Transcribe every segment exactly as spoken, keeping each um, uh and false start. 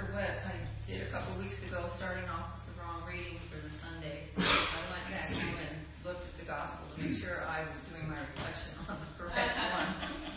remembered what I did a couple weeks ago, starting off with the wrong reading for the Sunday. I went back through and looked at the gospel to make sure I was doing my reflection on the correct one.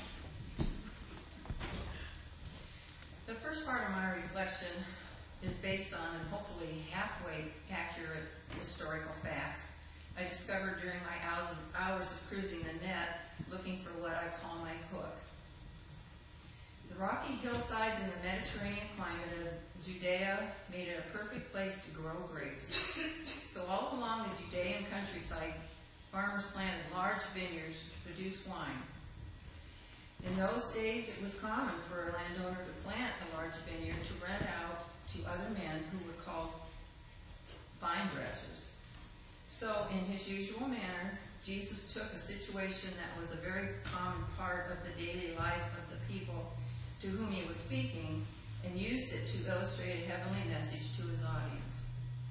The first part of my reflection is based on and hopefully halfway accurate historical facts I discovered during my hours of cruising the net looking for what I call my hook. The rocky hillsides in the Mediterranean climate of Judea made it a perfect place to grow grapes. So all along the Judean countryside, farmers planted large vineyards to produce wine. In those days, it was common for a landowner to plant a large vineyard to rent out to other men who were called vine dressers. So in his usual manner, Jesus took a situation that was a very common part of the daily life of the people to whom he was speaking, and used it to illustrate a heavenly message to his audience.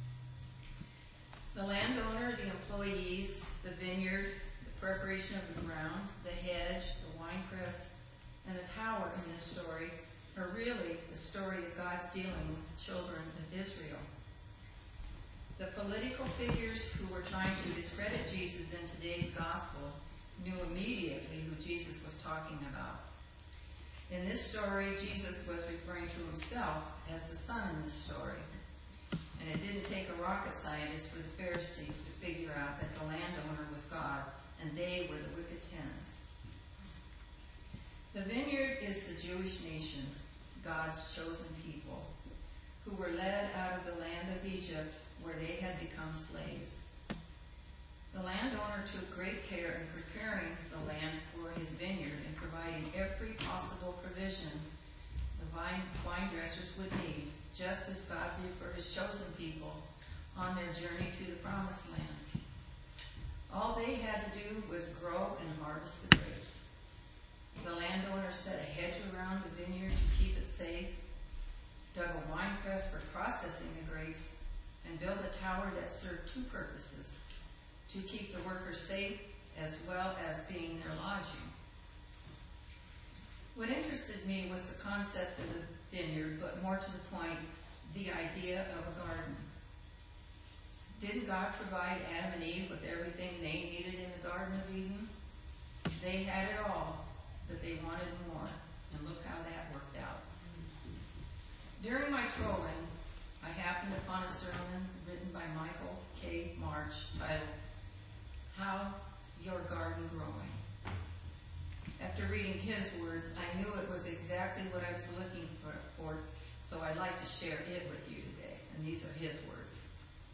The landowner, the employees, the vineyard, the preparation of the ground, the hedge, the winepress, and the tower in this story are really the story of God's dealing with the children of Israel. The political figures who were trying to discredit Jesus in today's gospel knew immediately who Jesus was talking about. In this story, Jesus was referring to himself as the Son in this story. And it didn't take a rocket scientist for the Pharisees to figure out that the landowner was God and they were the wicked tenants. The vineyard is the Jewish nation, God's chosen people, who were led out of the land of Egypt where they had become slaves. The landowner took great care in preparing the land for his vineyard and providing every possible provision the vine, wine dressers would need, just as God did for his chosen people on their journey to the promised land. All they had to do was grow and harvest the grapes. The landowner set a hedge around the vineyard to keep it safe, dug a wine press for processing the grapes, and built a tower that served two purposes: to keep the workers safe as well as being their lodging. What interested me was the concept of the vineyard, but more to the point, the idea of a garden. Didn't God provide Adam and Eve with everything they needed in the Garden of Eden? They had it all, but they wanted more, and look how that worked out. During my trolling, I happened upon a sermon written by Michael K. March titled, "How's Your Garden Growing?" After reading his words, I knew it was exactly what I was looking for, for, so I'd like to share it with you today. And these are his words.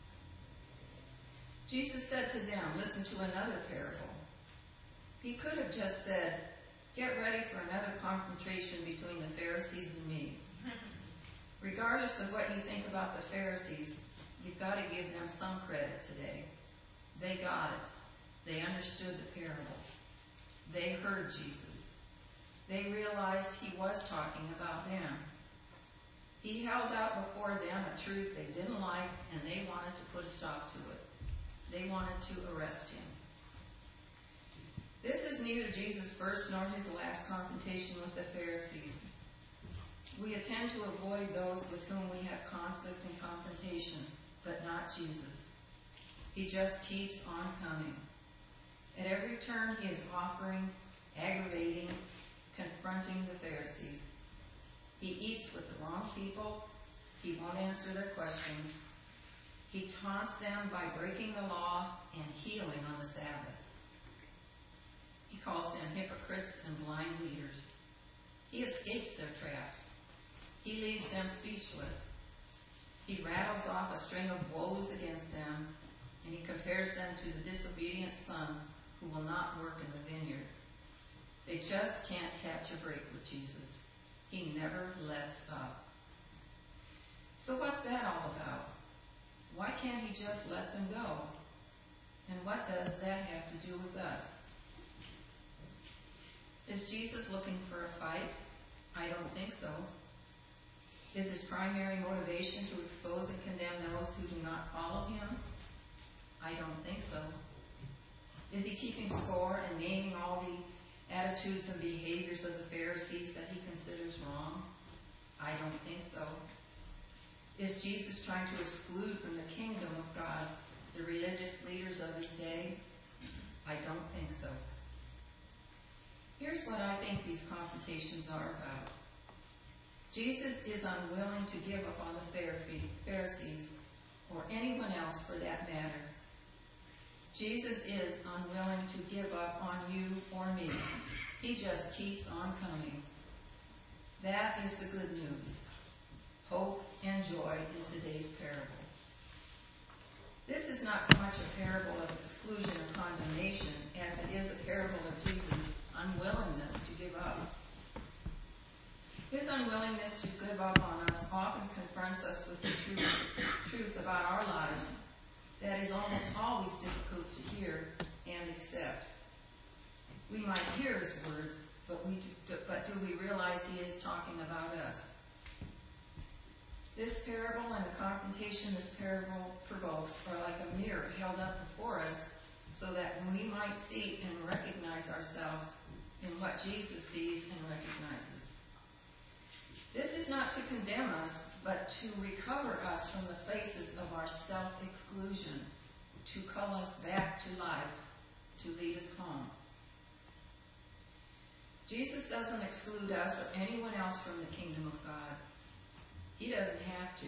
Jesus said to them, listen to another parable. He could have just said, get ready for another confrontation between the Pharisees and me. Regardless of what you think about the Pharisees, you've got to give them some credit today. They got it. They understood the parable. They heard Jesus. They realized he was talking about them. He held out before them a truth they didn't like, and they wanted to put a stop to it. They wanted to arrest him. This is neither Jesus' first nor his last confrontation with the Pharisees. We attend to avoid those with whom we have conflict and confrontation, but not Jesus. He just keeps on coming. At every turn, he is offering, aggravating, confronting the Pharisees. He eats with the wrong people. He won't answer their questions. He taunts them by breaking the law and healing on the Sabbath. He calls them hypocrites and blind leaders. He escapes their traps. He leaves them speechless. He rattles off a string of woes against them, and he compares them to the disobedient son who will not work in the vineyard. They just can't catch a break with Jesus. He never lets up. So what's that all about? Why can't he just let them go? And what does that have to do with us? Is Jesus looking for a fight? I don't think so. Is his primary motivation to expose and condemn those who do not follow him? I don't think so. Is he keeping score and naming all the attitudes and behaviors of the Pharisees that he considers wrong? I don't think so. Is Jesus trying to exclude from the kingdom of God the religious leaders of his day? I don't think so. Here's what I think these confrontations are about. Jesus is unwilling to give up on the Pharisees, or anyone else for that matter. Jesus is unwilling to give up on you or me. He just keeps on coming. That is the good news. Hope and joy in today's parable. This is not so much a parable of exclusion or condemnation as it is a parable of Jesus' unwillingness to give up. His unwillingness to give up on us often confronts us with the truth, truth about our lives that is almost always difficult to hear and accept. We might hear his words, but, we do, but do we realize he is talking about us? This parable and the confrontation this parable provokes are like a mirror held up before us so that we might see and recognize ourselves in what Jesus sees and recognizes. This is not to condemn us, but to recover us from the places of our self-exclusion, to call us back to life, to lead us home. Jesus doesn't exclude us or anyone else from the kingdom of God. He doesn't have to.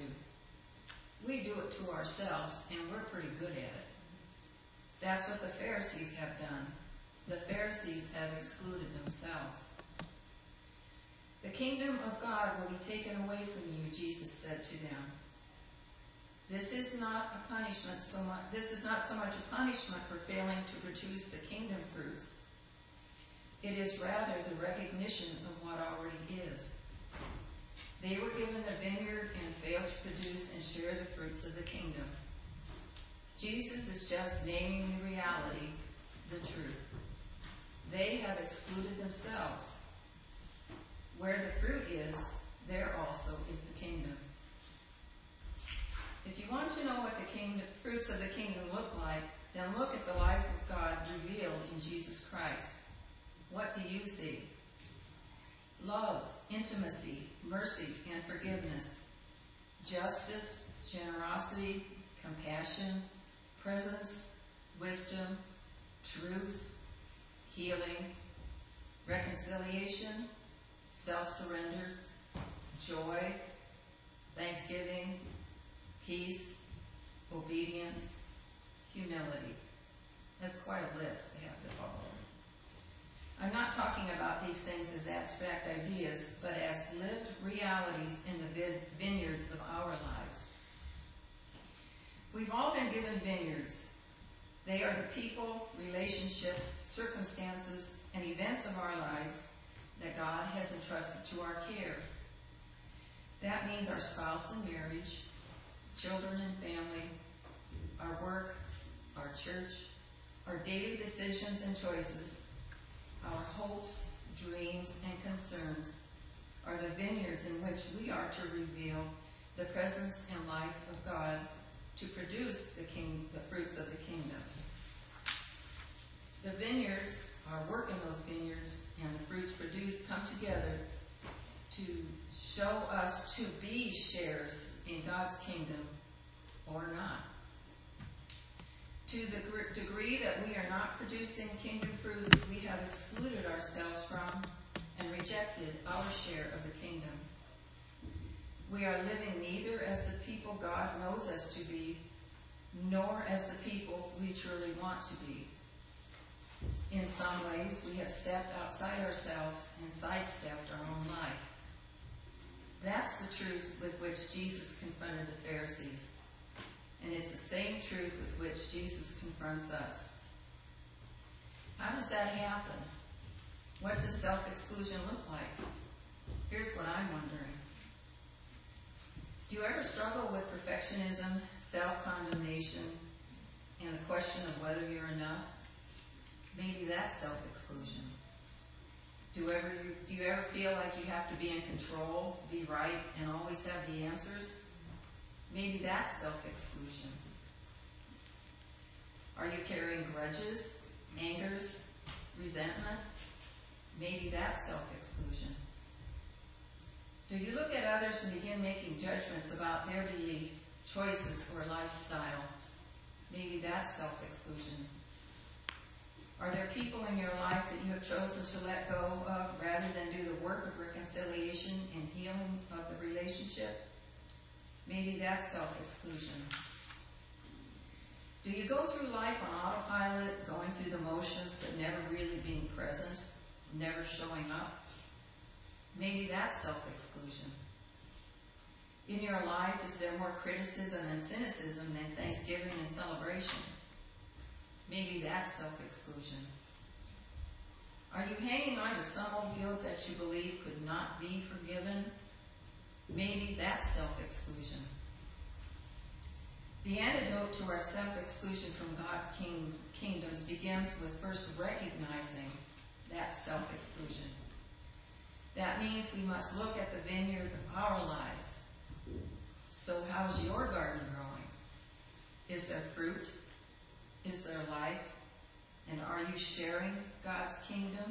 We do it to ourselves, and we're pretty good at it. That's what the Pharisees have done. The Pharisees have excluded themselves. The kingdom of God will be taken away from you, Jesus said to them. This is not a punishment so much. This is not so much a punishment for failing to produce the kingdom fruits. It is rather the recognition of what already is. They were given the vineyard and failed to produce and share the fruits of the kingdom. Jesus is just naming the reality, the truth. They have excluded themselves. Where the fruit is, there also is the kingdom. If you want to know what the kingdom, fruits of the kingdom look like, then look at the life of God revealed in Jesus Christ. What do you see? Love, intimacy, mercy, and forgiveness. Justice, generosity, compassion, presence, wisdom, truth, healing, reconciliation, self-surrender, joy, thanksgiving, peace, obedience, humility. That's quite a list to have to follow. I'm not talking about these things as abstract ideas, but as lived realities in the vineyards of our lives. We've all been given vineyards. They are the people, relationships, circumstances, and events of our lives that God has entrusted to our care. That means our spouse and marriage, children and family, our work, our church, our daily decisions and choices, our hopes, dreams, and concerns are the vineyards in which we are to reveal the presence and life of God to produce the king, the fruits of the kingdom. The vineyards, our work in those vineyards, and the fruits produced come together to show us to be sharers in God's kingdom or not. To the degree that we are not producing kingdom fruits, we have excluded ourselves from and rejected our share of the kingdom. We are living neither as the people God knows us to be, nor as the people we truly want to be. In some ways, we have stepped outside ourselves and sidestepped our own life. That's the truth with which Jesus confronted the Pharisees. And it's the same truth with which Jesus confronts us. How does that happen? What does self-exclusion look like? Here's what I'm wondering. Do you ever struggle with perfectionism, self-condemnation, and the question of whether you're enough? Maybe that's self-exclusion. Do you ever, do you ever feel like you have to be in control, be right, and always have the answers? Maybe that's self-exclusion. Are you carrying grudges, angers, resentment? Maybe that's self-exclusion. Do you look at others and begin making judgments about their daily choices or lifestyle? Maybe that's self-exclusion. Are there people in your life that you have chosen to let go of rather than do the work of reconciliation and healing of the relationship? Maybe that's self-exclusion. Do you go through life on autopilot, going through the motions but never really being present, never showing up? Maybe that's self-exclusion. In your life, is there more criticism and cynicism than thanksgiving and celebration? Maybe that's self-exclusion. Are you hanging on to some old guilt that you believe could not be forgiven? Maybe that's self-exclusion. The antidote to our self-exclusion from God's king, kingdoms begins with first recognizing that self-exclusion. That means we must look at the vineyard of our lives. So how's your garden growing? Is there fruit? Is there life? And are you sharing God's kingdom?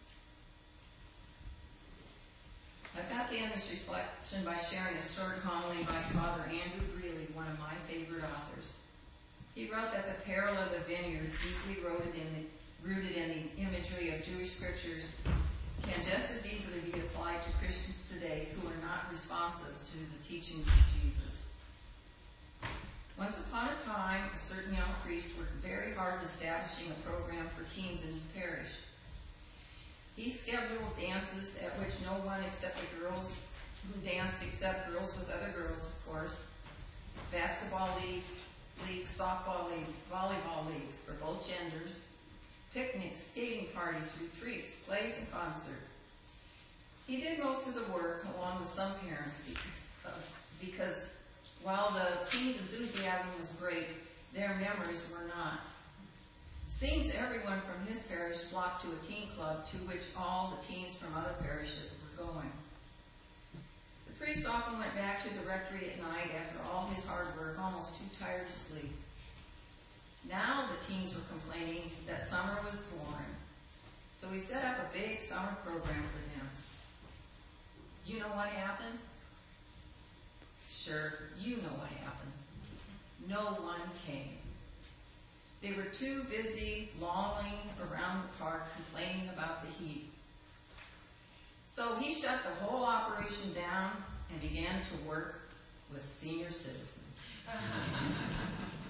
I've got to end this reflection by sharing a short homily by Father Andrew Greeley, one of my favorite authors. He wrote that the peril of the vineyard, deeply rooted in the, rooted in the imagery of Jewish scriptures, can just as easily be applied to Christians today who are not responsive to the teachings of Jesus. Once upon a time, a certain young priest worked very hard in establishing a program for teens in his parish. He scheduled dances at which no one except the girls who danced except girls with other girls, of course, basketball leagues, leagues, softball leagues, volleyball leagues for both genders, picnics, skating parties, retreats, plays, and concerts. He did most of the work along with some parents because while the teens' enthusiasm was great, their memories were not. Seems everyone from his parish flocked to a teen club to which all the teens from other parishes were going. The priest often went back to the rectory at night after all his hard work, almost too tired to sleep. Now the teens were complaining that summer was boring, so he set up a big summer program for them. You know what happened? Sure, you know what happened. No one came. They were too busy lolling around the park complaining about the heat. So he shut the whole operation down and began to work with senior citizens.